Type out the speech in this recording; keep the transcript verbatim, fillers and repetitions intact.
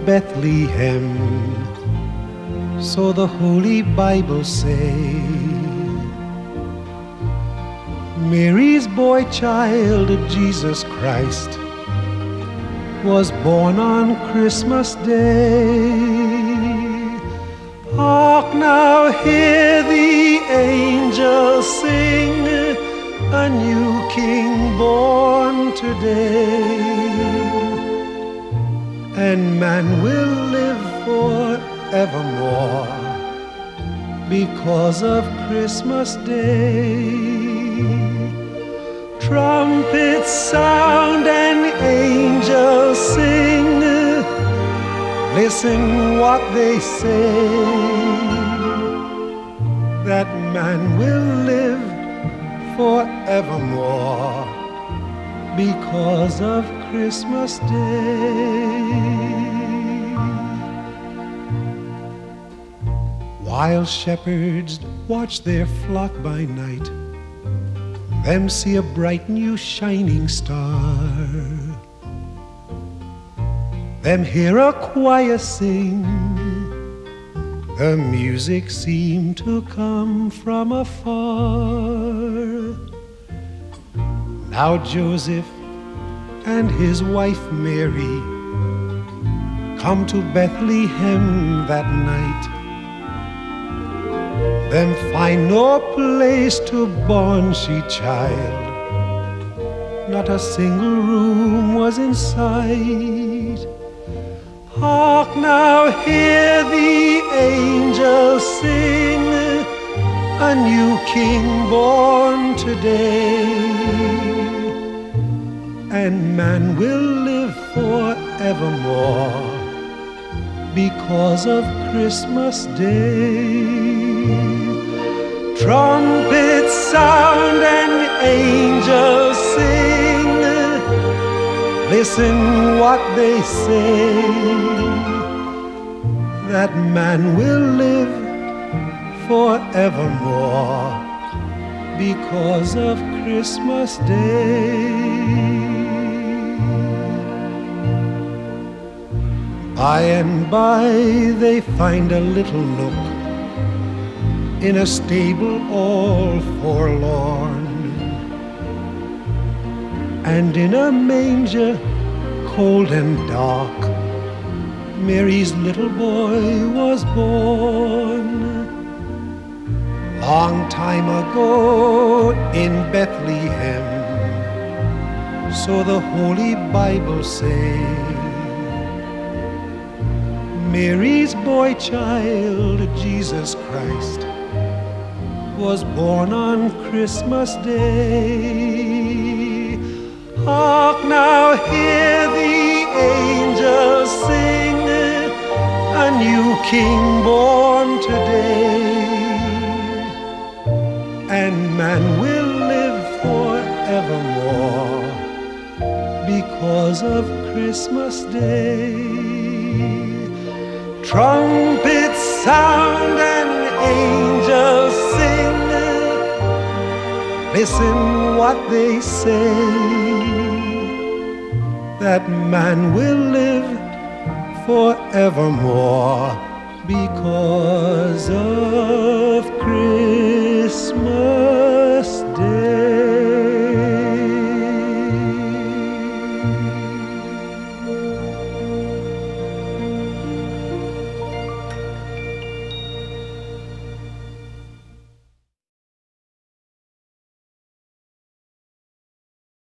Bethlehem, so the Holy Bible say. Mary's boy child, Jesus Christ, was born on Christmas Day. Hark now, hear the angels sing, a new King born today. And man will live forevermore because of Christmas Day. Trumpets sound and angels sing, listen what they say, that man will live forevermore because of Christmas Day. While shepherds watch their flock by night, them see a bright new shining star. Them hear a choir sing, the music seemed to come from afar. Now Joseph and his wife Mary come to Bethlehem that night. Them find no place to born she child, not a single room was in sight. Hark now, hear the angels sing, a new King born today. And man will live forevermore because of Christmas Day. Trumpets sound and angels sing, listen what they say, that man will live forevermore because of Christmas Day. By and by they find a little nook in a stable all forlorn, and in a manger cold and dark Mary's little boy was born. Long time ago in Bethlehem, so the Holy Bible say. Mary's boy child, Jesus Christ, was born on Christmas Day. Hark now, hear the angels sing, a new King born today. And man will live forevermore because of Christmas Day. Trumpets sound and angels sing, listen what they say, that man will live forevermore because of Christmas.